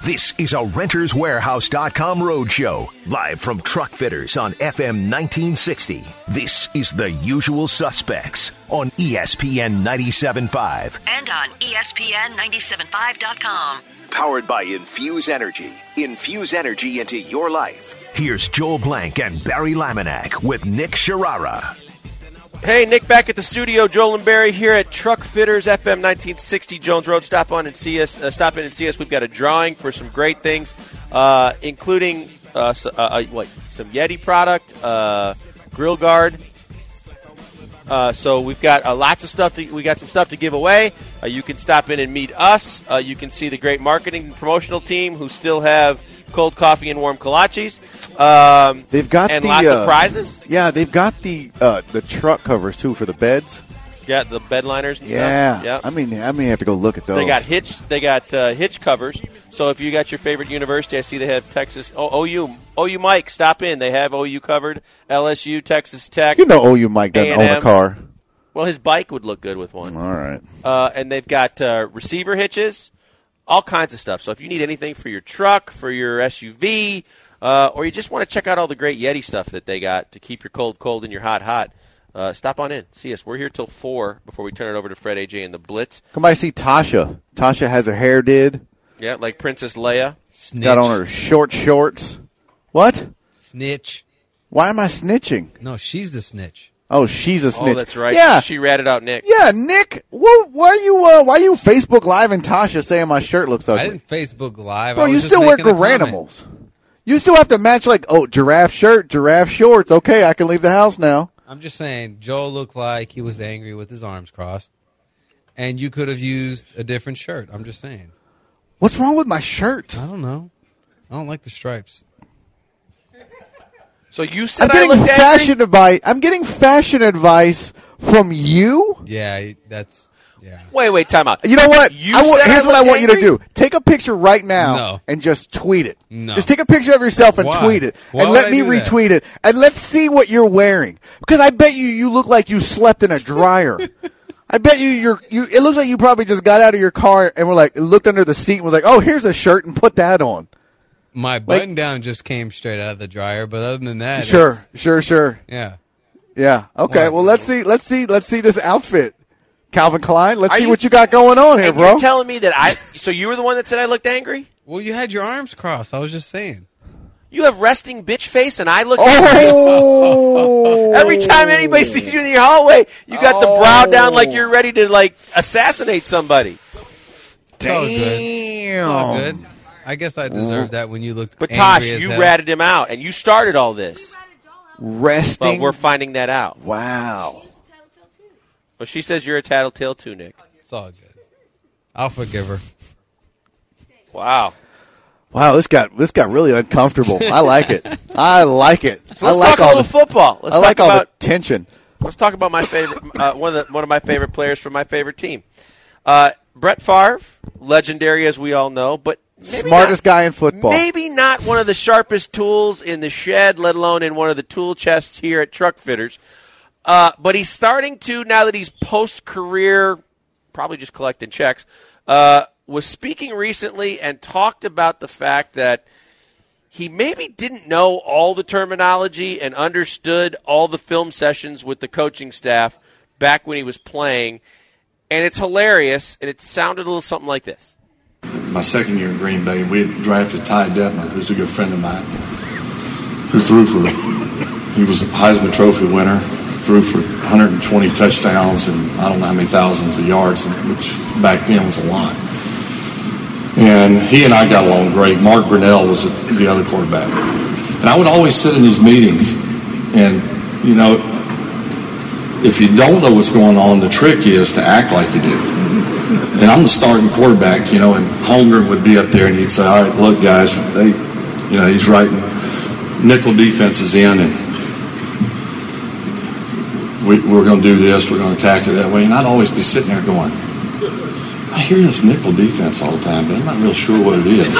This is a RentersWarehouse.com roadshow, live from Truck Fitters on FM 1960. This is The Usual Suspects on ESPN 97.5. And on ESPN975.com. Powered by Infuse Energy. Infuse energy into your life. Here's Joel Blank and Barry Laminack with Nick Sharara. Hey, Nick back at the studio. Joel and Barry here at Truck Fitters, FM 1960 Jones Road. Stop in and see us. We've got a drawing for some great things, including some Yeti product, Grill Guard. So we've got lots of stuff. We got some stuff to give away. You can stop in and meet us. You can see the great marketing and promotional team who still have cold coffee and warm kolaches. They've got lots of prizes. Yeah, they've got the truck covers too for the beds. Yeah, the bed liners. And yeah, stuff. Yep. I may have to go look at those. They got hitch covers. So if you got your favorite university, I see they have Texas OU Mike. Stop in. They have OU covered. LSU, Texas Tech. You know, OU Mike doesn't own a car. Well, his bike would look good with one. All right. And they've got receiver hitches, all kinds of stuff. So if you need anything for your truck, for your SUV. Or you just want to check out all the great Yeti stuff that they got to keep your cold and your hot. Stop on in. See us. We're here till 4 before we turn it over to Fred, AJ, and the Blitz. Come by see Tasha. Tasha has her hair did. Yeah, like Princess Leia. Snitch. Got on her short shorts. What? Snitch. Why am I snitching? No, she's the snitch. Oh, she's a snitch. Oh, that's right. Yeah. She ratted out Nick. Yeah, Nick. Why are you Facebook Live and Tasha saying my shirt looks ugly? I didn't Facebook Live. Bro, I was you just still wear making a comment. Garanimals. You still have to match giraffe shirt, giraffe shorts. Okay, I can leave the house now. I'm just saying, Joel looked like he was angry with his arms crossed, and you could have used a different shirt. I'm just saying. What's wrong with my shirt? I don't know. I don't like the stripes. So you said I'm getting fashion angry? advice. I'm getting fashion advice from you. Yeah, that's. Yeah. Wait, time out. You know what? You Here's what I want you to angry? do. Take a picture right now No. and just tweet it. No. Just take a picture of yourself and Why? tweet it. Why and would let I me do that? retweet it. And let's see what you're wearing. Because I bet you look like you slept in a dryer. I bet you it looks like you probably just got out of your car and looked under the seat and was like, oh, here's a shirt and put that on. My button down just came straight out of the dryer, but other than that, Sure. Yeah. Yeah. Okay. Why? Well, let's see this outfit. Calvin Klein, let's Are see you- what you got going on here, And bro. you're telling me that so you were the one that said I looked angry? Well, you had your arms crossed. I was just saying. You have resting bitch face and I look angry? Oh! Every time anybody sees you in your hallway, you got the brow down like you're ready to assassinate somebody. It's all good. It's all good. I guess I deserved that when you looked But angry Tosh, as you hell. ratted him out and you started all this. Resting. But we're finding that out. Wow. Well, she says you're a tattletale too, Nick. It's all good. I'll forgive her. Wow. Wow, this got really uncomfortable. I like it. So let's talk a little football. I like all the tension. Let's talk about my favorite, one of my favorite players from my favorite team. Brett Favre, legendary as we all know, but smartest guy in football. Maybe not one of the sharpest tools in the shed, let alone in one of the tool chests here at Truck Fitters. But he's starting to, now that he's post-career, probably just collecting checks, was speaking recently and talked about the fact that he maybe didn't know all the terminology and understood all the film sessions with the coaching staff back when he was playing. And it's hilarious, and it sounded a little something like this. My second year in Green Bay, we had drafted Ty Detmer, who's a good friend of mine, who he was a Heisman Trophy winner, threw for 120 touchdowns and I don't know how many thousands of yards, which back then was a lot. And he and I got along great. Mark Brunell was the other quarterback. And I would always sit in these meetings and, if you don't know what's going on, the trick is to act like you do. And I'm the starting quarterback, and Holmgren would be up there and he'd say, all right, look, guys, he's writing nickel defenses in and we're going to do this, we're going to attack it that way. And I'd always be sitting there going, I hear this nickel defense all the time, but I'm not real sure what it is.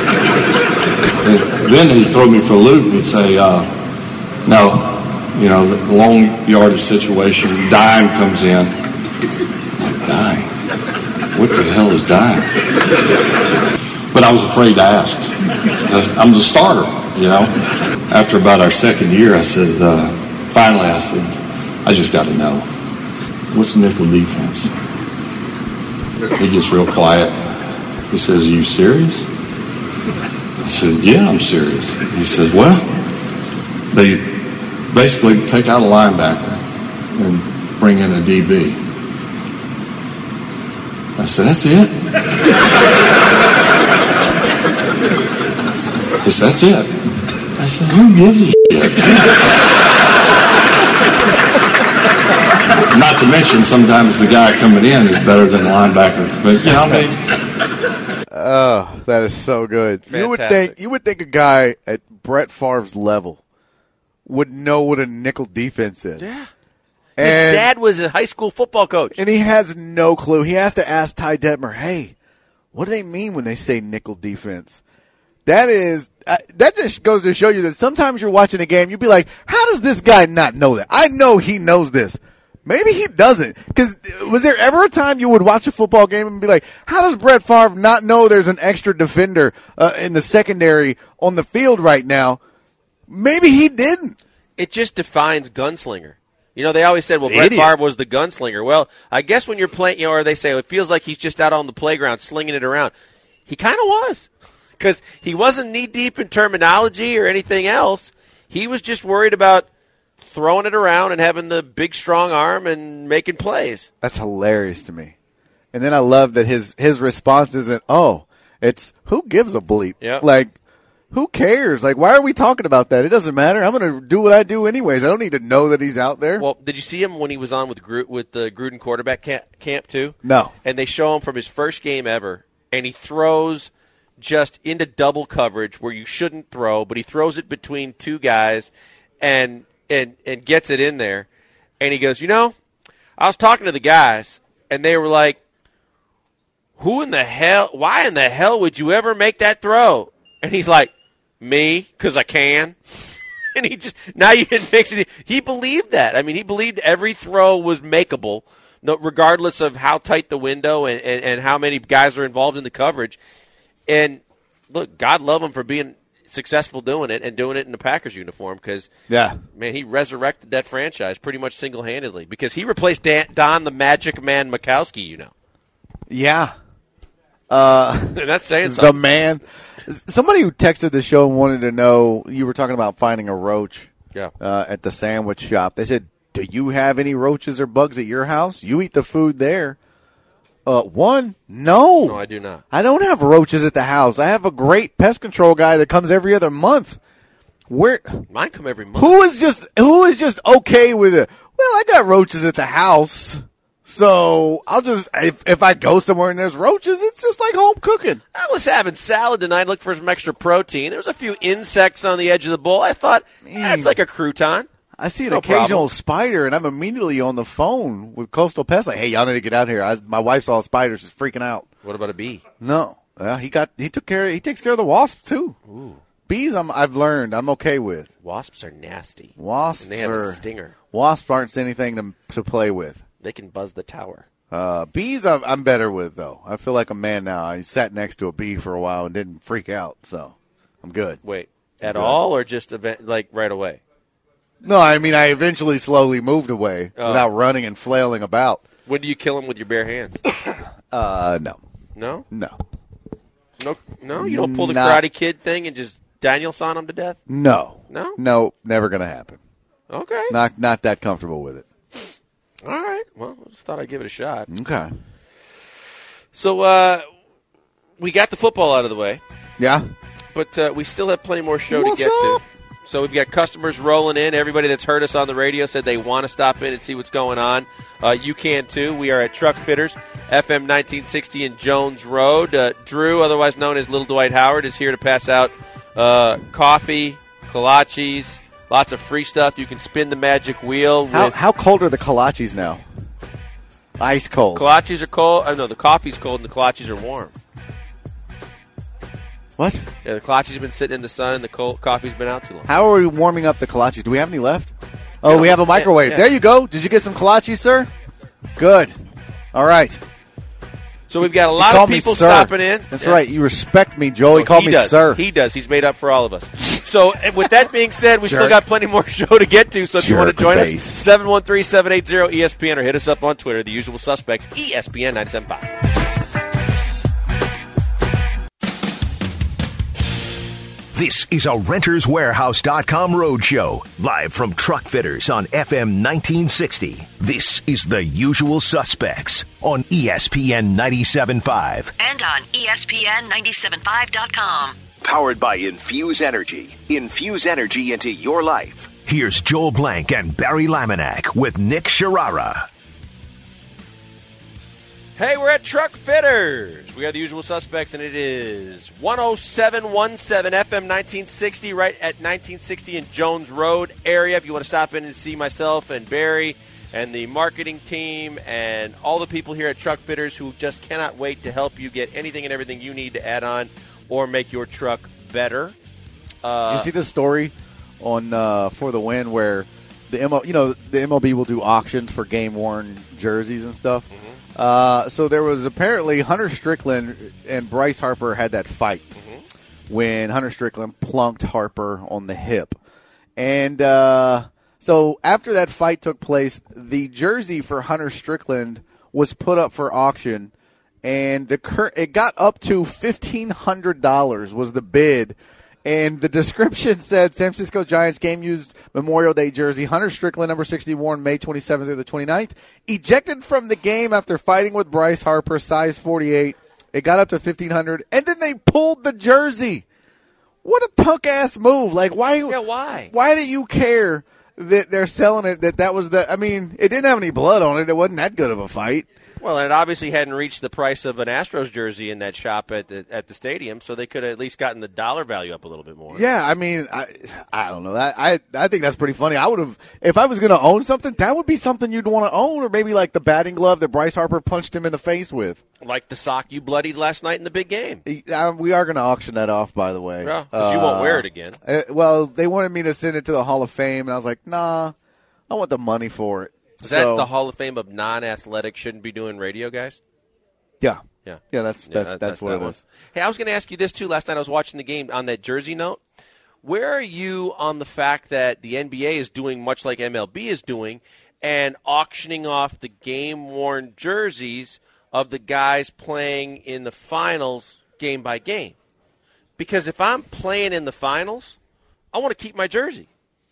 And then he'd throw me for a loop and he'd say, no, the long yardage situation, dime comes in. I'm like, dime? What the hell is dime? But I was afraid to ask. I'm the starter, you know. After about our second year, I said, finally, I said, I just got to know. What's nickel defense? He gets real quiet. He says, are you serious? I said, yeah, I'm serious. He says, well, they basically take out a linebacker and bring in a DB. I said, that's it? He said, that's it. I said, who gives a shit? Not to mention, sometimes the guy coming in is better than the linebacker. But, you know what I mean? Oh, that is so good. Fantastic. You would think a guy at Brett Favre's level would know what a nickel defense is. Yeah. His And, dad was a high school football coach. and he has no clue. He has to ask Ty Detmer, hey, what do they mean when they say nickel defense? That just goes to show you that sometimes you're watching a game, you'd be like, how does this guy not know that? I know he knows this. Maybe he doesn't. Because was there ever a time you would watch a football game and be like, how does Brett Favre not know there's an extra defender in the secondary on the field right now? Maybe he didn't. It just defines gunslinger. You know, they always said, well, Brett Idiot. Favre was the gunslinger. Well, I guess when you're playing, or they say, it feels like he's just out on the playground slinging it around. He kind of was. Because he wasn't knee-deep in terminology or anything else. He was just worried about throwing it around and having the big, strong arm and making plays. That's hilarious to me. And then I love that his response isn't, it's who gives a bleep? Yep. Like, who cares? Like, why are we talking about that? It doesn't matter. I'm going to do what I do anyways. I don't need to know that he's out there. Well, did you see him when he was on with the Gruden quarterback camp too? No. And they show him from his first game ever, and he throws just into double coverage where you shouldn't throw, but he throws it between two guys and gets it in there. And he goes, I was talking to the guys, and they were like, why in the hell would you ever make that throw? And he's like, me, because I can. And he believed that. I mean, he believed every throw was makeable, regardless of how tight the window and how many guys are involved in the coverage. And, look, God love him for being successful doing it and doing it in the Packers uniform because, man, he resurrected that franchise pretty much single-handedly because he replaced Don the Magic Man Mikowski, Yeah. And that's saying something. The man. Somebody who texted the show and wanted to know, you were talking about finding a roach at the sandwich shop. They said, do you have any roaches or bugs at your house? You eat the food there. No. No, I do not. I don't have roaches at the house. I have a great pest control guy that comes every other month. Mine come every month. Who is just okay with it? Well, I got roaches at the house, so I'll just if I go somewhere and there's roaches, it's just like home cooking. I was having salad tonight, looked for some extra protein. There was a few insects on the edge of the bowl. I thought, that's like a crouton. I see an No occasional problem. spider, and I'm immediately on the phone with Coastal Pest. Like, hey, y'all need to get out here. My wife saw a spider; she's freaking out. What about a bee? No, he takes care of the wasps too. Ooh. Bees, I've learned I'm okay with. Wasps are nasty. Wasps And they have a stinger. Wasps aren't anything to play with. They can buzz the tower. Bees, I'm better with though. I feel like a man now. I sat next to a bee for a while and didn't freak out, so I'm good. Wait, at all or just like right away? No, I mean I eventually slowly moved away without running and flailing about. When do you kill them with your bare hands? No. No? No. No? You don't pull the Not- Karate Kid thing and just Danielson them to death? No. No? No, never going to happen. Okay. Not that comfortable with it. All right. Well, I just thought I'd give it a shot. Okay. So we got the football out of the way, Yeah? but we still have plenty more show What's to get up? to. So we've got customers rolling in. Everybody that's heard us on the radio said they want to stop in and see what's going on. You can, too. We are at Truck Fitters, FM 1960 in Jones Road. Drew, otherwise known as Little Dwight Howard, is here to pass out coffee, kolaches, lots of free stuff. You can spin the magic wheel. How cold are the kolaches now? Ice cold. Kolaches are cold. No, the coffee's cold and the kolaches are warm. What? Yeah, the kolaches have been sitting in the sun and the coffee's been out too long. How are we warming up the kolaches? Do we have any left? Oh, we have a microwave. yeah. There you go. Did you get some kolaches, sir? Good. All right. So we've got a He lot of called me people sir. stopping in. That's Yeah. right. You respect me, Joe. He called me does. sir. He does. He's made up for all of us. So with that being said, we still Jerk. got plenty more show to get to. So if you want to Jerk join face. us, 713-780-ESPN or hit us up on Twitter, the usual suspects, ESPN 97.5. This is a RentersWarehouse.com roadshow, live from Truck Fitters on FM 1960. This is The Usual Suspects on ESPN 97.5. And on ESPN975.com. Powered by Infuse Energy. Infuse energy into your life. Here's Joel Blank and Barry Laminack with Nick Sharara. Hey, we're at Truck Fitters. We are the usual suspects, and it is 10717 FM 1960, right at 1960 in Jones Road area. If you want to stop in and see myself and Barry and the marketing team and all the people here at Truck Fitters who just cannot wait to help you get anything and everything you need to add on or make your truck better. Did you see the story on For the Win where the MLB will do auctions for game-worn jerseys and stuff? Mm-hmm. So there was apparently Hunter Strickland and Bryce Harper had that fight when Hunter Strickland plunked Harper on the hip. And so after that fight took place, the jersey for Hunter Strickland was put up for auction, and it got up to $1,500 was the bid. And the description said, San Francisco Giants game-used Memorial Day jersey, Hunter Strickland, number 60, worn May 27th through the 29th. Ejected from the game after fighting with Bryce Harper, size 48. It got up to $1,500, and then they pulled the jersey. What a punk-ass move. Like, why? Yeah, why? Why do you care that they're selling it, that was the – I mean, it didn't have any blood on it. It wasn't that good of a fight. Well, and it obviously hadn't reached the price of an Astros jersey in that shop at the stadium, so they could have at least gotten the dollar value up a little bit more. Yeah, I mean, I don't know. I think that's pretty funny. I would have, if I was going to own something, that would be something you'd want to own, or maybe like the batting glove that Bryce Harper punched him in the face with. Like the sock you bloodied last night in the big game. We are going to auction that off, by the way. Yeah, because you won't wear it again. Well, they wanted me to send it to the Hall of Fame, and I was like, nah, I want the money for it. Is that the Hall of Fame of non-athletic shouldn't be doing radio guys? Yeah. Yeah. Yeah, that's what it is. Hey, I was going to ask you this, too. Last night I was watching the game on that jersey note. Where are you on the fact that the NBA is doing much like MLB is doing and auctioning off the game-worn jerseys of the guys playing in the finals game by game? Because if I'm playing in the finals, I want to keep my jersey.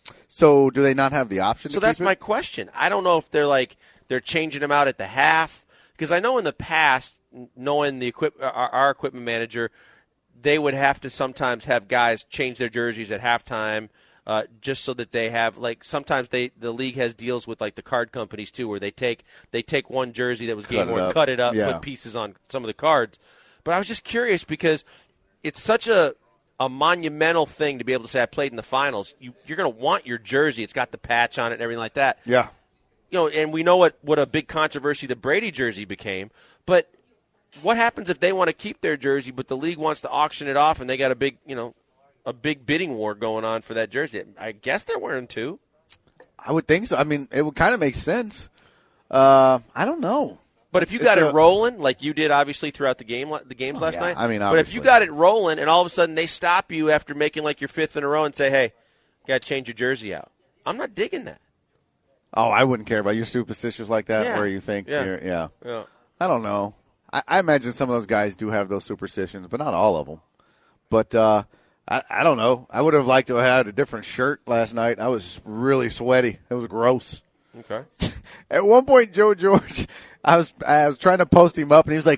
So do they not have the option to So that's keep it? my question. I don't know if they're changing them out at the half, because I know in the past, knowing our equipment manager, they would have to sometimes have guys change their jerseys at halftime, just so that they have, like, sometimes the league has deals with like the card companies too, where they take one jersey that was game worn, cut it up, put pieces on some of the cards. But I was just curious because it's such a monumental thing to be able to say I played in the finals. You're going to want your jersey. It's got the patch on it and everything like that. Yeah. You know, and we know what a big controversy the Brady jersey became. But what happens if they want to keep their jersey, but the league wants to auction it off, and they got a big bidding war going on for that jersey? I guess they're wearing two. I would think so. I mean, it would kind of make sense. I don't know. But if you got it rolling, like you did obviously throughout the games last night, I mean, but if you got it rolling and all of a sudden they stop you after making like your fifth in a row and say, hey, you got to change your jersey out, I'm not digging that. Oh, I wouldn't care about your superstitious like that, Yeah. where you think, Yeah. I don't know. I imagine some of those guys do have those superstitions, but not all of them. But I don't know. I would have liked to have had a different shirt last night. I was really sweaty. It was gross. Okay. At one point, Joe George, I was trying to post him up, and he was like,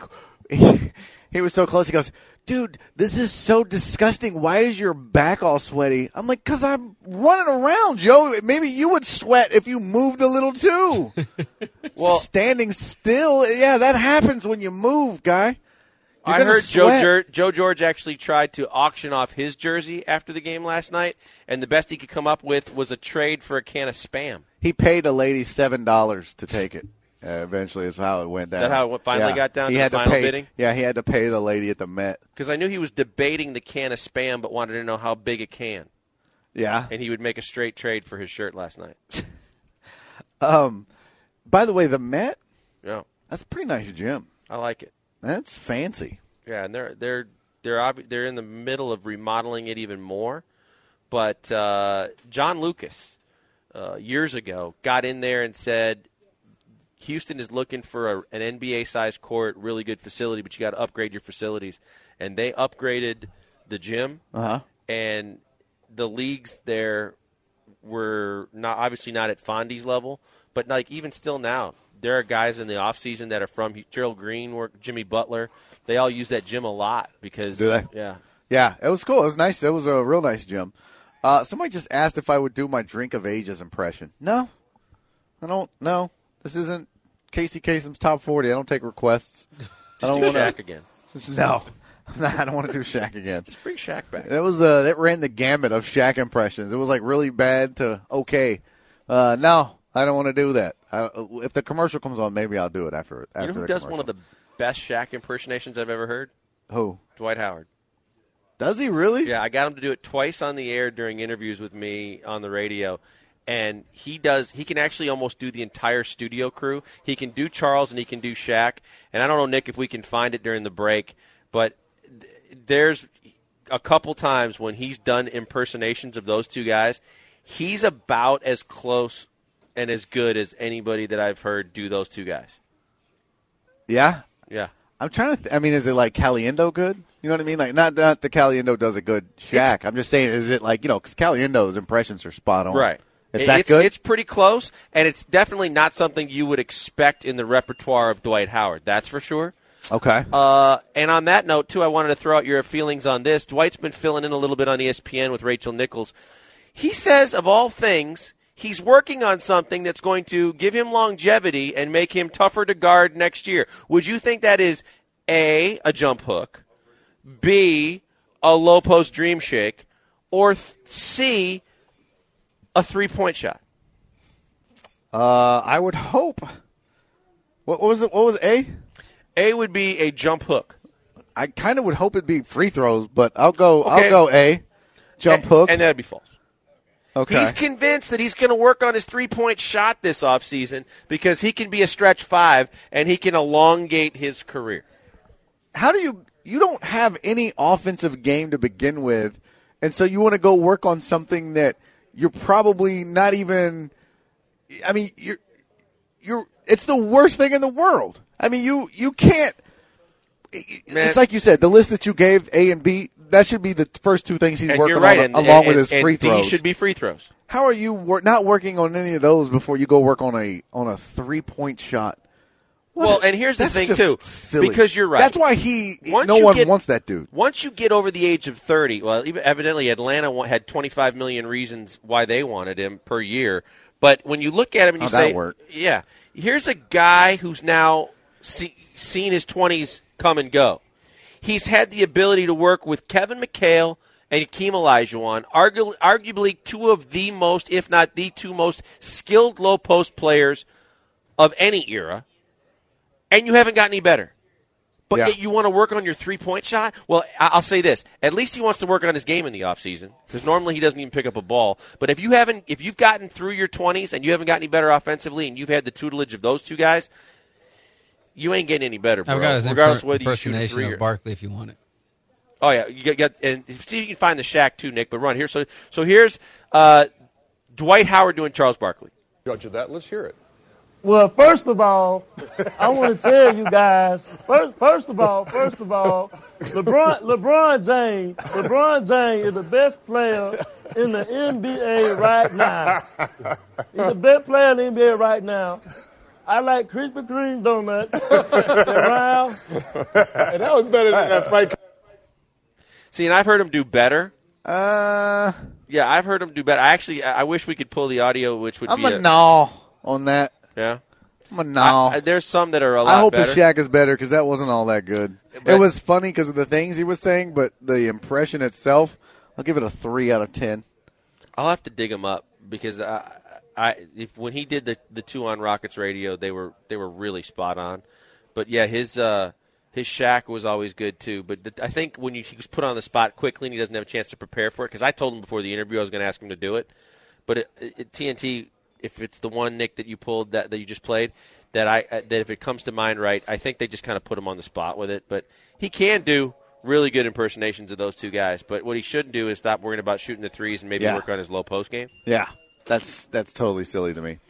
he was so close. He goes, dude, this is so disgusting. Why is your back all sweaty? I'm like, because I'm running around, Joe. Maybe you would sweat if you moved a little too. Well, standing still, yeah, that happens when you move, guy. I heard Joe George actually tried to auction off his jersey after the game last night, and the best he could come up with was a trade for a can of Spam. He paid a lady $7 to take it. Eventually, is how it went down. Is that how it finally got down to the final bidding? Yeah, he had to pay the lady at the Met. Because I knew he was debating the can of Spam, but wanted to know how big a can. Yeah. And he would make a straight trade for his shirt last night. By the way, the Met, Yeah. that's a pretty nice gym. I like it. That's fancy. Yeah, and they're in the middle of remodeling it even more. But John Lucas, years ago, got in there and said, Houston is looking for an NBA-sized court, really good facility, but you got to upgrade your facilities. And they upgraded the gym, and the leagues there were obviously not at Fondy's level, but like even still now, there are guys in the offseason that are from Gerald Green, Jimmy Butler. They all use that gym a lot because do they? Yeah, it was cool. It was nice. It was a real nice gym. Somebody just asked if I would do my Drink of Ages impression. No, I don't. No, this isn't Casey Kasem's Top 40. I don't take requests. I don't want Shaq again. No, I don't want to do Shaq again. Just bring Shaq back. It was that ran the gamut of Shaq impressions. It was like really bad to okay. No, I don't want to do that. If the commercial comes on, maybe I'll do it after. You know who does one of the best Shaq impersonations I've ever heard? Who? Dwight Howard. Does he really? Yeah, I got him to do it twice on the air during interviews with me on the radio. And he can actually almost do the entire studio crew. He can do Charles and he can do Shaq. And I don't know, Nick, if we can find it during the break, but there's a couple times when he's done impersonations of those two guys. He's about as close and as good as anybody that I've heard do those two guys. Yeah? Yeah. I'm trying to is it like Caliendo good? You know what I mean? Like, not that Caliendo does a good Shaq. I'm just saying, is it like, because Caliendo's impressions are spot on. Right. Is that good? It's pretty close, and it's definitely not something you would expect in the repertoire of Dwight Howard. That's for sure. Okay. And on that note, too, I wanted to throw out your feelings on this. Dwight's been filling in a little bit on ESPN with Rachel Nichols. He says, of all things, he's working on something that's going to give him longevity and make him tougher to guard next year. Would you think that is, A, a jump hook, B, a low post dream shake, or C, a three-point shot? I would hope. What was it? What was A? A would be a jump hook. I kind of would hope it'd be free throws, but I'll go A. Jump hook. And that'd be false. Okay. He's convinced that he's going to work on his three-point shot this offseason because he can be a stretch five and he can elongate his career. How do you don't have any offensive game to begin with, and so you want to go work on something that you're probably not even you're it's the worst thing in the world. You can't. It's like you said, the list that you gave, A and B, that should be the first two things he's working on, along with his free throws. D should be free throws. How are you not working on any of those before you go work on a 3-point shot? Well, and here's the thing, too, silly. because you're right. That's why no one wants that dude. Once you get over the age of 30, well, evidently Atlanta had 25 million reasons why they wanted him per year. But when you look at him and you say, yeah, here's a guy who's now seen his 20s come and go. He's had the ability to work with Kevin McHale and Hakeem Olajuwon, arguably two of the most, if not the two most skilled low-post players of any era. And you haven't gotten any better. But yet you want to work on your three-point shot? Well, I'll say this. At least he wants to work on his game in the offseason because normally he doesn't even pick up a ball. But if you've gotten through your 20s and you haven't gotten any better offensively and you've had the tutelage of those two guys, you ain't getting any better, bro. I've got his regardless of whether you shoot a impersonation three of Barkley if you want it. Oh, yeah. You got, and see if you can find the Shaq, too, Nick. But run here. So here's Dwight Howard doing Charles Barkley. Judge of that. Let's hear it. Well, first of all, I want to tell you guys. First of all, LeBron James is the best player in the NBA right now. He's the best player in the NBA right now. I like Krispy Kreme donuts. They're round. And that was better than that Frank. See, and I've heard him do better. Yeah, I've heard him do better. I wish we could pull the audio, which would be a no on that. Yeah. I'm a no. There's some that are a lot better. I hope better. his Shaq is better because that wasn't all that good. It was funny because of the things he was saying, but the impression itself, I'll give it a 3 out of 10. I'll have to dig him up because when he did the two on Rockets radio, they were really spot on. But yeah, his Shaq was always good too. But I think when he was put on the spot quickly and he doesn't have a chance to prepare for it, because I told him before the interview I was going to ask him to do it. But TNT, if it's the one, Nick, that you pulled that you just played, that if it comes to mind right, I think they just kind of put him on the spot with it. But he can do really good impersonations of those two guys. But what he shouldn't do is stop worrying about shooting the threes and maybe work on his low post game. Yeah, that's totally silly to me.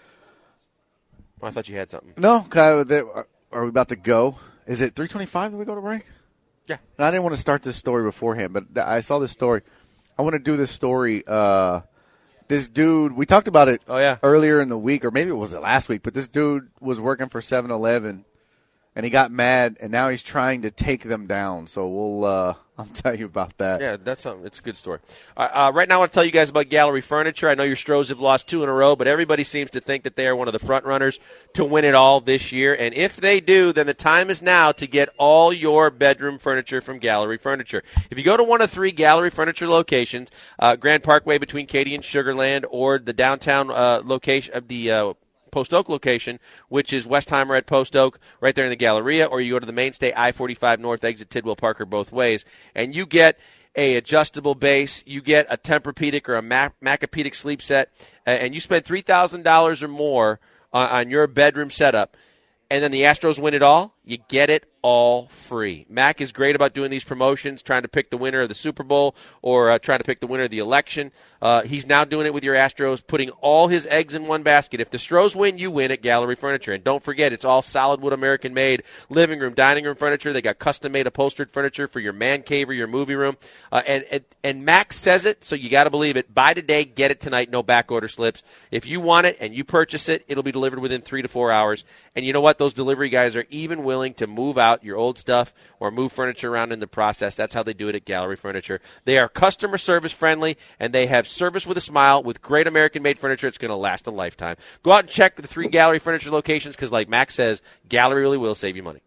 Well, I thought you had something. No, are we about to go? Is it 3:25 that we go to break? Yeah. I didn't want to start this story beforehand, but I saw this story. I want to do this story. This dude, we talked about it earlier in the week, or maybe it was last week, but this dude was working for 7-Eleven, and he got mad, and now he's trying to take them down. So I'll tell you about that. Yeah, that's something. It's a good story. Right now I want to tell you guys about Gallery Furniture. I know your Stros have lost 2 in a row, but everybody seems to think that they are one of the front runners to win it all this year. And if they do, then the time is now to get all your bedroom furniture from Gallery Furniture. If you go to one of 3 Gallery Furniture locations, Grand Parkway between Katy and Sugar Land, or the downtown location of the Post Oak location, which is Westheimer at Post Oak, right there in the Galleria, or you go to the Mainstay I-45 North exit Tidwell Parker both ways, and you get a adjustable base, you get a Tempur-Pedic or a Macapedic sleep set, and you spend $3,000 or more on your bedroom setup, and then the Astros win it all, you get it all free. Mac is great about doing these promotions, trying to pick the winner of the Super Bowl or trying to pick the winner of the election. He's now doing it with your Astros, putting all his eggs in one basket. If the Stros win, you win at Gallery Furniture. And don't forget, it's all solid wood American-made living room, dining room furniture. They got custom-made upholstered furniture for your man cave or your movie room. And Mac says it, so you got to believe it. Buy today, get it tonight, no back order slips. If you want it and you purchase it, it'll be delivered within 3 to 4 hours. And you know what? Those delivery guys are even willing to move out your old stuff or move furniture around in the process. That's how they do it at Gallery Furniture. They are customer service friendly, and they have service with a smile with great American-made furniture. It's going to last a lifetime. Go out and check the 3 Gallery Furniture locations because, like Max says, Gallery really will save you money.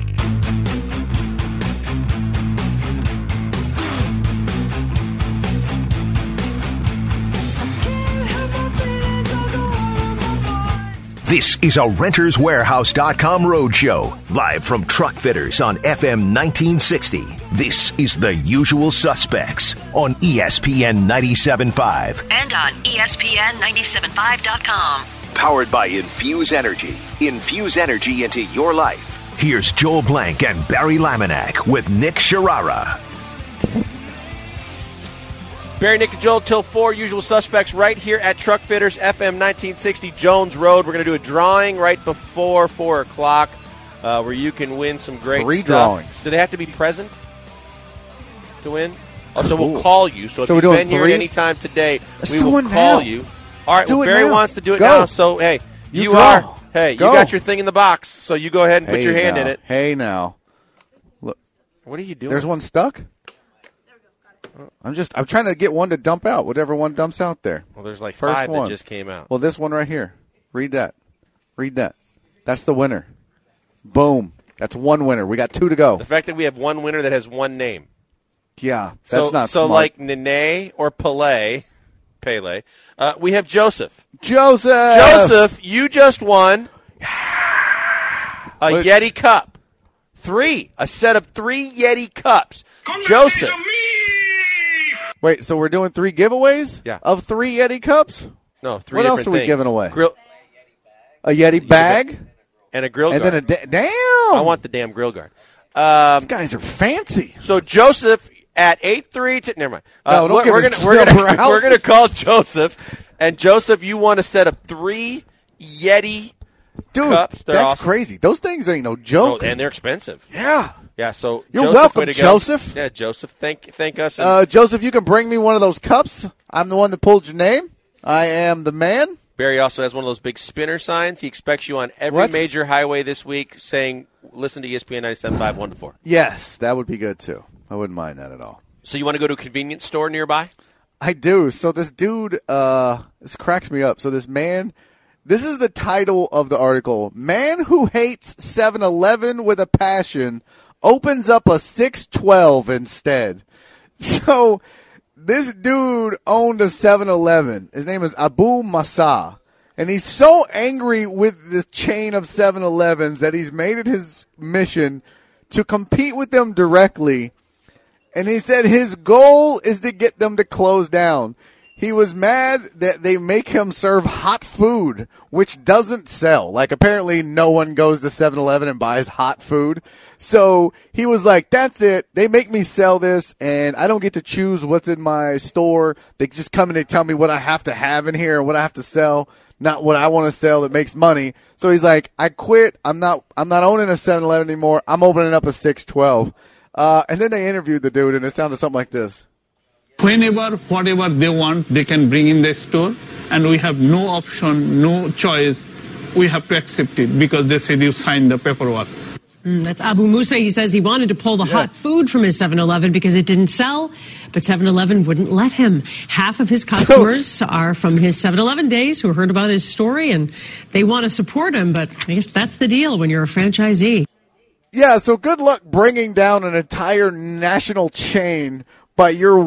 This is a RentersWarehouse.com roadshow, live from Truck Fitters on FM 1960. This is The Usual Suspects on ESPN 97.5. And on ESPN975.com. Powered by Infuse Energy. Infuse energy into your life. Here's Joel Blank and Barry Laminack with Nick Sharara. Barry, Nick, and Joel, till 4, Usual Suspects right here at Truck Fitters, FM 1960 Jones Road. We're going to do a drawing right before 4 o'clock where you can win some great 3 stuff. drawings. Do they have to be present to win? Oh, so we'll call you. So if we're you've doing been here 3? at any time today, Let's we do will one call now. you. All right, Let's do well, it Barry now. wants to do it Go. now. So, hey, You you draw. are. Hey, Go. you got your thing in the box, so you go ahead and put your hand now. in it. Hey, now. Look, What are you doing? there's one stuck? I'm trying to get one to dump out, whatever one dumps out there. Well, there's like First 5 one. that just came out. Well, this one right here. Read that. That's the winner. Boom. That's one winner. We got 2 to go. The fact that we have one winner that has one name. Yeah, that's not so smart. like Nene or Pele, we have Joseph. Joseph, you just won a Yeti cup. 3, a set of 3 Yeti cups. Joseph. Wait, so we're doing 3 giveaways? Yeah. Of 3 Yeti cups? No, 3 What different else are we things. giving away? A Yeti bag? and a grill And guard. then damn! I want the damn grill guard. These guys are fancy. So Joseph at 8-3. Never mind. No, don't give we're his gonna number out. we're gonna call Joseph, and Joseph, you want a set of 3 Yeti Dude, cups. They're that's awesome. crazy. Those things ain't no Oh, joke. and they're expensive. Yeah. Yeah. So You're Joseph, welcome, way to go. Joseph. Yeah, Joseph. Thank us. And Joseph, you can bring me one of those cups. I'm the one that pulled your name. I am the man. Barry also has one of those big spinner signs. He expects you on every What? major highway this week, saying, "Listen to ESPN 97.5 1 to 4." Yes, that would be good too. I wouldn't mind that at all. So you want to go to a convenience store nearby? I do. So this dude, this cracks me up. So this man, this is the title of the article. Man who hates 7-Eleven with a passion opens up a 612 instead. So this dude owned a 7-Eleven. His name is Abu Masa. And he's so angry with the chain of 7-Elevens that he's made it his mission to compete with them directly. And he said his goal is to get them to close down. He was mad that they make him serve hot food, which doesn't sell. Like, apparently no one goes to 7-Eleven and buys hot food. So he was like, that's it. They make me sell this, and I don't get to choose what's in my store. They just come in and tell me what I have to have in here and what I have to sell, not what I want to sell that makes money. So he's like, I quit. I'm not owning a 7-Eleven anymore. I'm opening up a 612. And then they interviewed the dude, and it sounded something like this. Whenever, whatever they want, they can bring in the store, and we have no option, no choice. We have to accept it because they said you signed the paperwork. That's Abu Musa. He says he wanted to pull the hot food from his 7-Eleven because it didn't sell, but 7-Eleven wouldn't let him. Half of his customers are from his 7-Eleven days who heard about his story, and they want to support him, but I guess that's the deal when you're a franchisee. Yeah, so good luck bringing down an entire national chain by your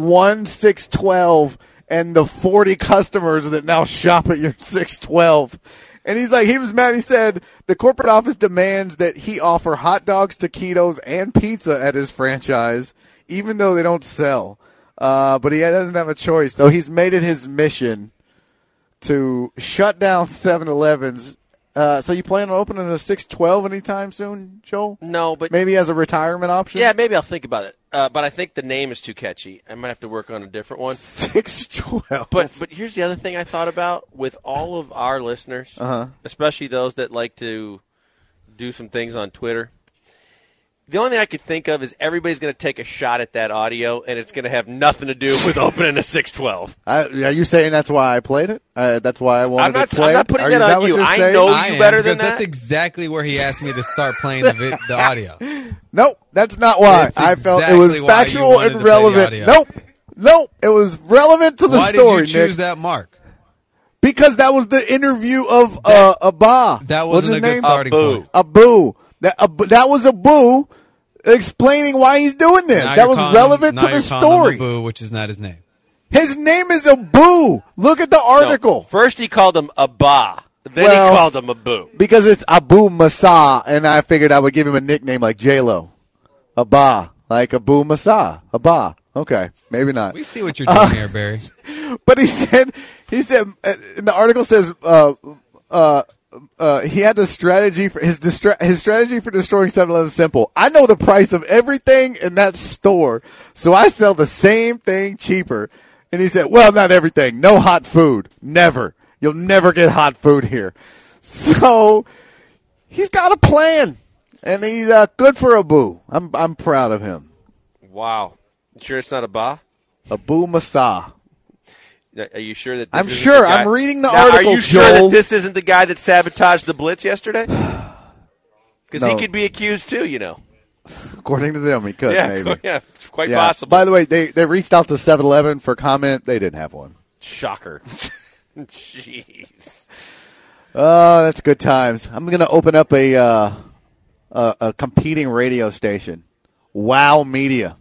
612 and the 40 customers that now shop at your 612. And he was mad. He said the corporate office demands that he offer hot dogs, taquitos, and pizza at his franchise, even though they don't sell. But he doesn't have a choice. So he's made it his mission to shut down 7-Elevens. So you plan on opening a 612 anytime soon, Joel? No, but maybe as a retirement option? Yeah, maybe I'll think about it. But I think the name is too catchy. I might have to work on a different one. 612. But here's the other thing I thought about with all of our listeners, especially those that like to do some things on Twitter. The only thing I could think of is everybody's going to take a shot at that audio, and it's going to have nothing to do with opening a 612. Are you saying that's why I played it? That's why I wanted to play I'm not putting that on you. I know you better than that. That's exactly where he asked me to start playing the audio. Nope, that's not why. I felt it was factual and relevant. Nope, it was relevant to the story, Why did you choose that mark? Because that was the interview of Abba. That wasn't a good starting point. Abu. That was Abu explaining why he's doing this. That was relevant to the story. Abu, which is not his name. His name is Abu. Look at the article. No, first he called him Abba. Then he called him Abu. Because it's Abu Masa, and I figured I would give him a nickname like J-Lo. Abba. Like Abu Masa. Abba. Okay, maybe not. We see what you're doing here, Barry. But he said, and the article says, he had the strategy for his strategy for destroying 7-Eleven is simple. I know the price of everything in that store, so I sell the same thing cheaper. And he said, well, not everything. No hot food. Never. You'll never get hot food here. So he's got a plan, and he's good for Abu. I'm proud of him. Wow. You sure it's not Abba? Abu Masa. Are you sure that I'm sure. I'm reading the article, Are you Joel. sure that this isn't the guy that sabotaged the Blitz yesterday? Because he could be accused too, you know. According to them, he could, maybe. Yeah, it's quite possible. By the way, they reached out to 7-Eleven for comment. They didn't have one. Shocker. Jeez. Oh, that's good times. I'm going to open up a competing radio station. Wow Media.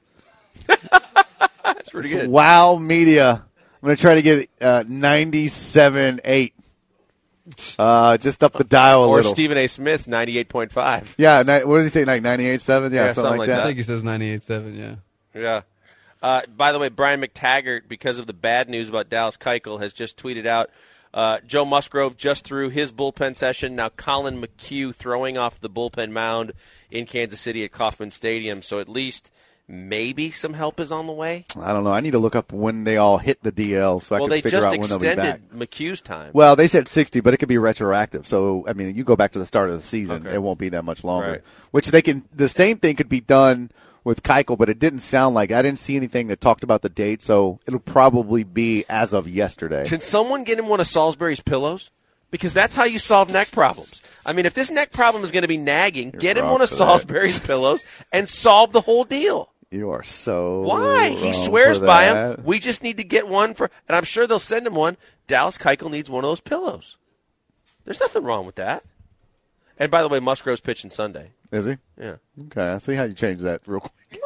That's pretty good. Wow Media. I'm going to try to get 97.8. Just up the dial a little. Or Stephen A. Smith's 98.5. Yeah, what did he say, like 98.7? Yeah, something like that. I think he says 98.7, yeah. By the way, Brian McTaggart, because of the bad news about Dallas Keuchel, has just tweeted out, Joe Musgrove just threw his bullpen session. Now Colin McHugh throwing off the bullpen mound in Kansas City at Kauffman Stadium. So at least maybe some help is on the way. I don't know. I need to look up when they all hit the DL so I can figure out when they'll be back. Well, they just extended McHugh's time. Well, they said 60, but it could be retroactive. So, I mean, you go back to the start of the season, it won't be that much longer. Right. Which the same thing could be done with Keuchel, but it didn't sound like, I didn't see anything that talked about the date, so it'll probably be as of yesterday. Can someone get him one of Salisbury's pillows? Because that's how you solve neck problems. I mean, if this neck problem is going to be nagging, get him one of Salisbury's pillows and solve the whole deal. You are so Why? He swears by him. We just need to get one and I'm sure they'll send him one. Dallas Keuchel needs one of those pillows. There's nothing wrong with that. And by the way, Musgrove's pitching Sunday. Is he? Yeah. Okay, I see how you change that real quick.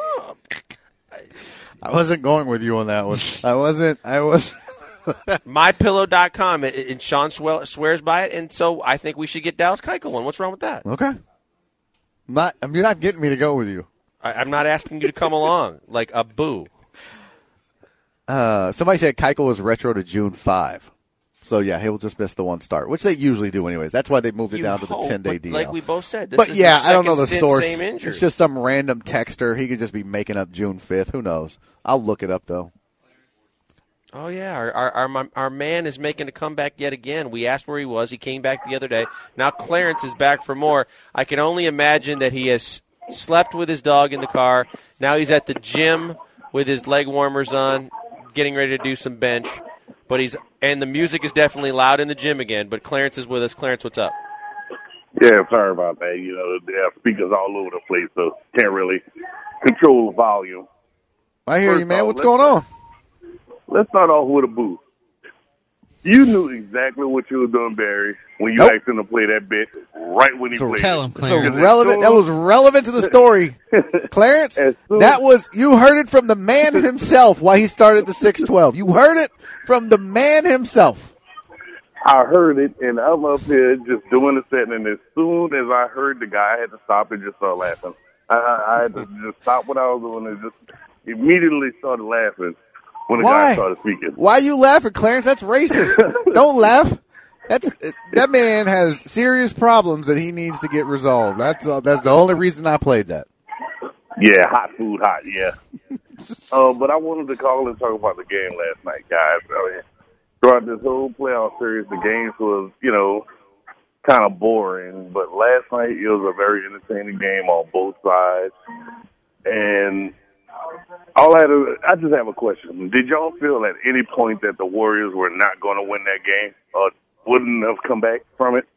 I wasn't going with you on that one. I was. MyPillow.com, and Sean swears by it, and so I think we should get Dallas Keuchel one. What's wrong with that? Okay. You're not getting me to go with you. I'm not asking you to come along like a boo. Somebody said Keuchel was retro to June 5. So, yeah, he'll just miss the one start, which they usually do anyways. That's why they moved it down to the 10-day DL. Like we both said, this but is yeah, the I don't know the second source. Same injury. It's just some random texter. He could just be making up June 5th. Who knows? I'll look it up, though. Oh, yeah. Our man is making a comeback yet again. We asked where he was. He came back the other day. Now Clarence is back for more. I can only imagine that he has slept with his dog in the car. Now he's at the gym with his leg warmers on, getting ready to do some bench. And the music is definitely loud in the gym again, but Clarence is with us. Clarence, what's up? Yeah, sorry about that. You know, there are speakers all over the place, so can't really control the volume. I hear you, man. What's going on? Let's start off with a booth. You knew exactly what you were doing, Barry, when you asked him to play that bit right when he played. Tell him, Clarence. That was relevant to the story. Clarence, you heard it from the man himself why he started the 6-12. You heard it from the man himself. I heard it, and I'm up here just doing the set, and as soon as I heard the guy, I had to stop and just start laughing. I had to just stop what I was doing and just immediately started laughing when the guy started speaking. Why are you laughing, Clarence? That's racist. Don't laugh. That man has serious problems that he needs to get resolved. That's the only reason I played that. Yeah, hot food, hot, yeah. But I wanted to call and talk about the game last night, guys. I mean, throughout this whole playoff series, the games was, kind of boring. But last night, it was a very entertaining game on both sides. And I just have a question. Did y'all feel at any point that the Warriors were not going to win that game or wouldn't have come back from it?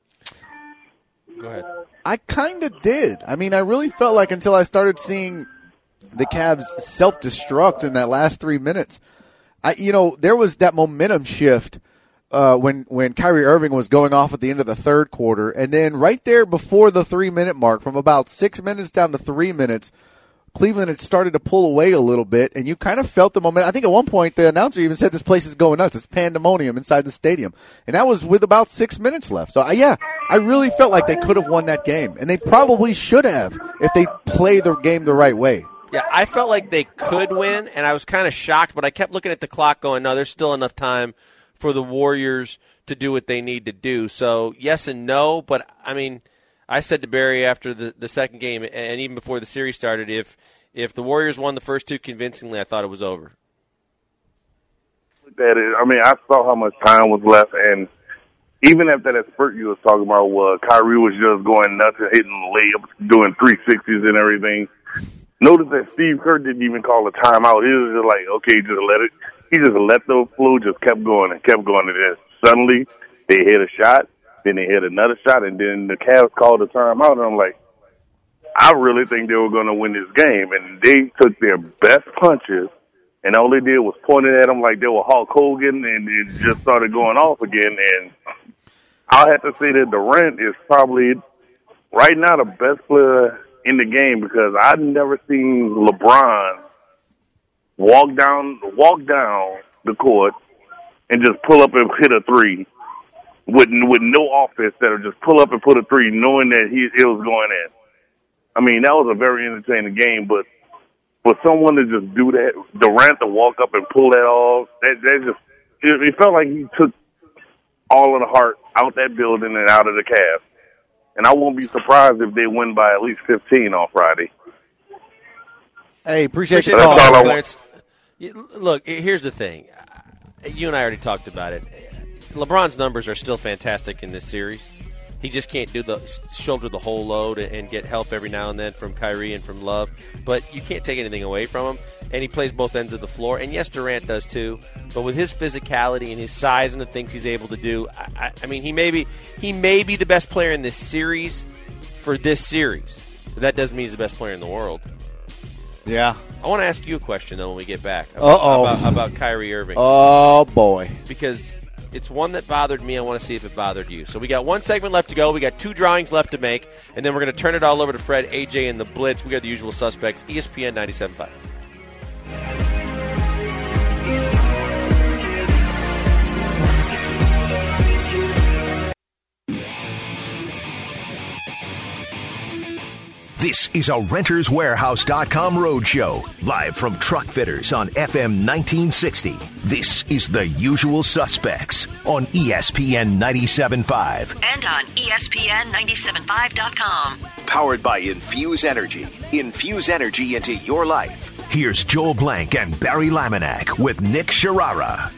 Go ahead. I kind of did. I mean, I really felt like until I started seeing the Cavs self-destruct in that last 3 minutes. There was that momentum shift when Kyrie Irving was going off at the end of the third quarter. And then right there before the 3-minute mark, from about 6 minutes down to 3 minutes, Cleveland had started to pull away a little bit, and you kind of felt the momentum. I think at one point the announcer even said this place is going nuts. It's pandemonium inside the stadium. And that was with about 6 minutes left. So, I really felt like they could have won that game, and they probably should have if they played the game the right way. Yeah, I felt like they could win, and I was kind of shocked, but I kept looking at the clock going, no, there's still enough time for the Warriors to do what they need to do. So, yes and no, but, I mean, I said to Barry after the second game, and even before the series started, if the Warriors won the first two convincingly, I thought it was over. I saw how much time was left, and even after that spurt you was talking about, Kyrie was just going nuts and hitting layups, doing 360s and everything. Notice that Steve Kerr didn't even call a timeout. He was just like, okay, just let it. He just let the flow just kept going and kept going. And then suddenly they hit a shot, then they hit another shot, and then the Cavs called a timeout. And I'm like, I really think they were going to win this game. And they took their best punches, and all they did was pointed at them like they were Hulk Hogan, and it just started going off again. And I'll have to say that Durant is probably, right now, the best player in the game, because I've never seen LeBron walk down the court and just pull up and hit a three with no offense, that'll just pull up and put a three knowing that it was going in. I mean, that was a very entertaining game, but for someone to just do that, Durant to walk up and pull that off, it felt like he took all of the heart out that building and out of the Cavs. And I won't be surprised if they win by at least 15 on Friday. Hey, appreciate the call, call. Clarence. Look, here's the thing. You and I already talked about it. LeBron's numbers are still fantastic in this series. He just can't shoulder the whole load and get help every now and then from Kyrie and from Love. But you can't take anything away from him. And he plays both ends of the floor. And yes, Durant does too. But with his physicality and his size and the things he's able to do, I mean, he may be the best player in this series for this series. But that doesn't mean he's the best player in the world. Yeah. I want to ask you a question, though, when we get back. Uh-oh. About Kyrie Irving. Oh, boy. Because it's one that bothered me. I want to see if it bothered you. So we got one segment left to go. We got two drawings left to make. And then we're going to turn it all over to Fred, AJ, and the Blitz. We got the usual suspects, ESPN 97.5. This is a RentersWarehouse.com roadshow, live from Truck Fitters on FM 1960. This is The Usual Suspects on ESPN 97.5. And on ESPN975.com. Powered by Infuse Energy. Infuse energy into your life. Here's Joel Blank and Barry Laminack with Nick Sharara.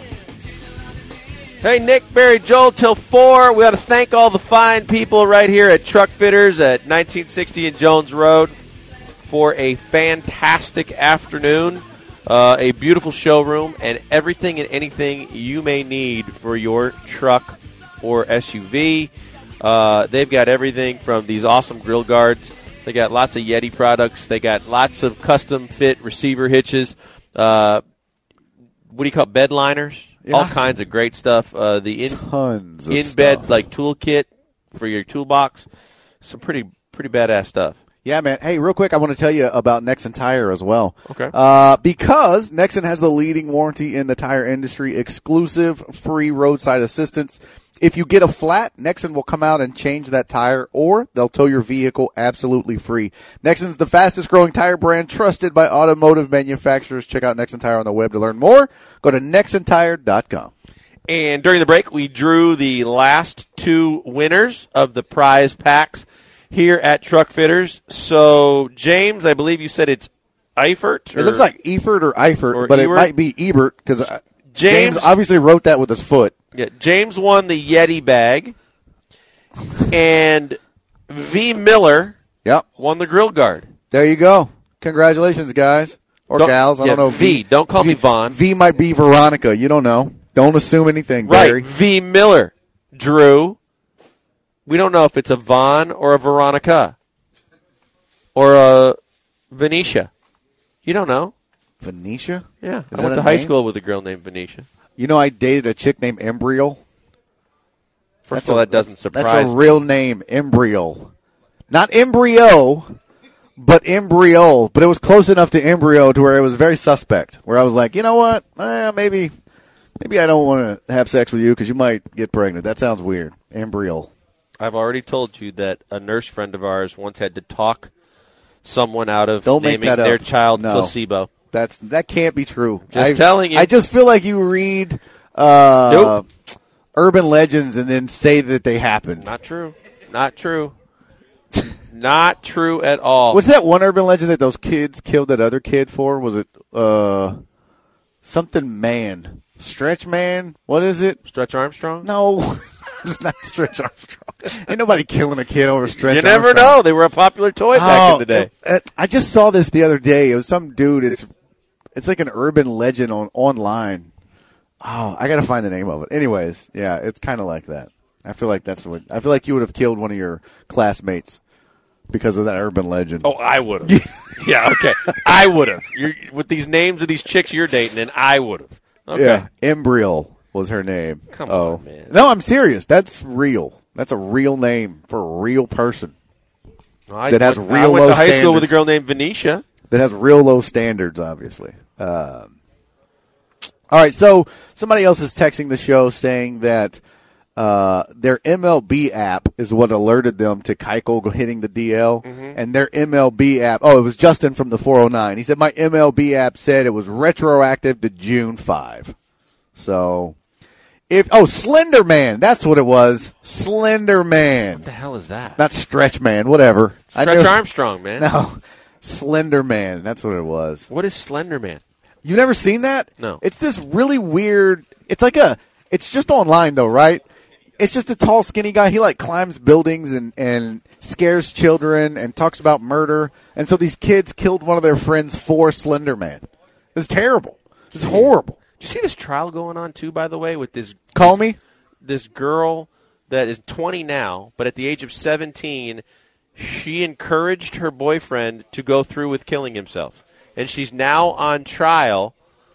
Hey, Nick, Barry, Joel, till 4. We want to thank all the fine people right here at Truck Fitters at 1960 and Jones Road for a fantastic afternoon, a beautiful showroom, and everything and anything you may need for your truck or SUV. They've got everything from these awesome grill guards. They got lots of Yeti products. They got lots of custom-fit receiver hitches. What do you call it, bed liners? Yeah. All kinds of great stuff. The in-bed like toolkit for your toolbox. Some pretty badass stuff. Yeah, man. Hey, real quick, I want to tell you about Nexen Tire as well. Okay. Because Nexen has the leading warranty in the tire industry, exclusive free roadside assistance. If you get a flat, Nexen will come out and change that tire, or they'll tow your vehicle absolutely free. Nexen's the fastest-growing tire brand trusted by automotive manufacturers. Check out Nexen Tire on the web to learn more. Go to nexentire.com. And during the break, we drew the last 2 winners of the prize packs here at Truck Fitters. So, James, I believe you said it's Eifert? It looks like Eifert or Eifert, but Ebert? It might be Ebert because James obviously wrote that with his foot. Yeah, James won the Yeti bag, and V. Miller won the grill guard. There you go. Congratulations, guys. Or gals. I don't know. V. Don't call me Vaughn. V might be Veronica. You don't know. Don't assume anything, Barry. Right. V. Miller. Drew. We don't know if it's a Vaughn or a Veronica or a Venetia. You don't know. Venetia? Yeah. I went to high school with a girl named Venetia. You know, I dated a chick named Embryo. First of all, that doesn't surprise me. That's a real name, Embryo. Not embryo, but embryo. But it was close enough to embryo to where it was very suspect. Where I was like, you know what? Maybe I don't want to have sex with you because you might get pregnant. That sounds weird. Embryo. I've already told you that a nurse friend of ours once had to talk someone out of naming their child Placebo. That can't be true. Just telling you. I just feel like you read urban legends and then say that they happened. Not true. Not true. Not true at all. What's that one urban legend that those kids killed that other kid for? Was it something man? Stretch man? What is it? Stretch Armstrong? No. It's not Stretch Armstrong. Ain't nobody killing a kid over Stretch Armstrong. You never know. They were a popular toy back in the day. I just saw this the other day. It was some dude. It's like an urban legend online. Oh, I got to find the name of it. Anyways, yeah, it's kind of like that. I feel like you would have killed one of your classmates because of that urban legend. Oh, I would have. Yeah, okay. I would have. With these names of these chicks you're dating, and I would have. Okay. Yeah, Embryo was her name. Come on, man. No, I'm serious. That's real. That's a real name for a real person. I went to high school with a girl named Venetia. That has real low standards, obviously. All right, so somebody else is texting the show saying that their MLB app is what alerted them to Keuchel hitting the DL, and their MLB app, it was Justin from the 409. He said, my MLB app said it was retroactive to June 5. So, Slender Man, that's what it was. Slender Man. What the hell is that? Not Stretch Man, whatever. Stretch Armstrong, man. No, Slender Man, that's what it was. What is Slender Man? You never seen that? No. It's this really weird, it's just online though, right? It's just a tall, skinny guy. He climbs buildings and scares children and talks about murder. And so these kids killed one of their friends for Slender Man. It's terrible. It's horrible. Did you see this trial going on too, by the way, with this this girl that is 20 now, but at the age of 17, she encouraged her boyfriend to go through with killing himself. And she's now on trial.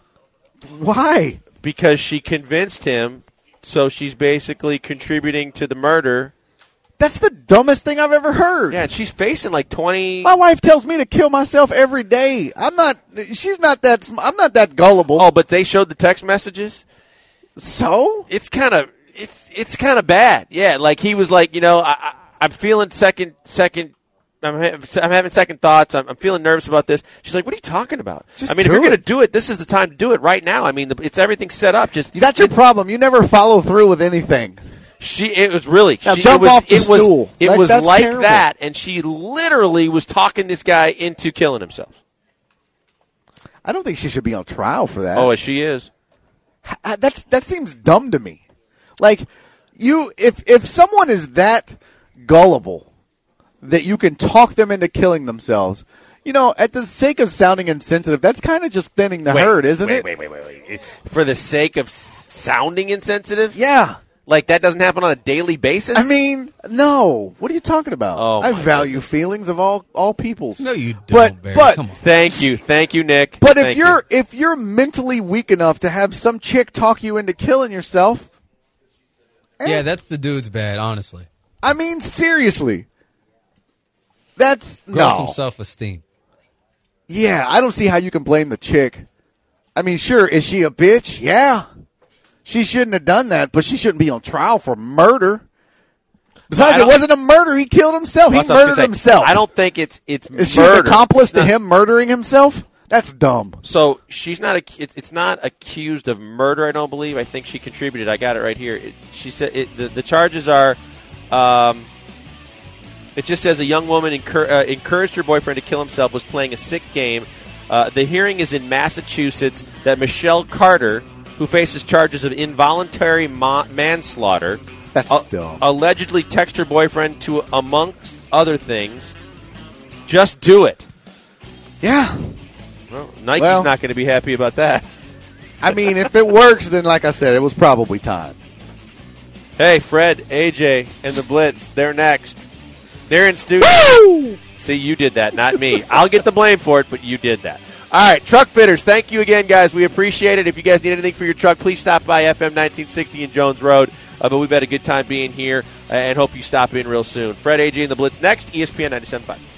Why? Because she convinced him, so she's basically contributing to the murder. That's the dumbest thing I've ever heard. Yeah, and she's facing 20. My wife tells me to kill myself every day. I'm not that gullible. Oh, but they showed the text messages? So? It's kind of bad. Yeah, he was like, I'm feeling having second thoughts. I'm feeling nervous about this. She's like, what are you talking about? Just if you're going to do it, this is the time to do it right now. I mean, it's everything set up. That's your problem. You never follow through with anything. It was really. Now jump off the stool. It was like terrible. that, and she literally was talking this guy into killing himself. I don't think she should be on trial for that. Oh, she is. That seems dumb to me. Like, if someone is that gullible that you can talk them into killing themselves, at the sake of sounding insensitive, that's kind of just thinning the herd, isn't it? Wait. For the sake of sounding insensitive? Yeah. Like that doesn't happen on a daily basis? I mean, no. What are you talking about? Oh, I value feelings of all peoples. No, you don't, Barry. Come on. Thank you, Nick. But if you're mentally weak enough to have some chick talk you into killing yourself, yeah, that's the dude's bad, honestly. I mean, seriously. That's some self-esteem. Yeah, I don't see how you can blame the chick. I mean, sure, is she a bitch? Yeah. She shouldn't have done that, but she shouldn't be on trial for murder. Besides, it wasn't a murder. He killed himself. He murdered himself. I don't think it's Is murder. she an accomplice to him murdering himself? That's dumb. So she's not. It's not accused of murder. I don't believe. I think she contributed. I got it right here. She said the charges are. It just says a young woman encouraged her boyfriend to kill himself. Was playing a sick game. The hearing is in Massachusetts. That Michelle Carter, who faces charges of involuntary manslaughter, that's dumb. Allegedly texted her boyfriend to, amongst other things, just do it. Yeah. Well, Nike's not going to be happy about that. I mean, if it works, then like I said, it was probably time. Hey, Fred, AJ, and the Blitz, they're next. They're in studio. Woo! See, you did that, not me. I'll get the blame for it, but you did that. All right, Truck Fitters, thank you again, guys. We appreciate it. If you guys need anything for your truck, please stop by FM 1960 in Jones Road. But we've had a good time being here and hope you stop in real soon. Fred, AJ, and the Blitz next, ESPN 97.5.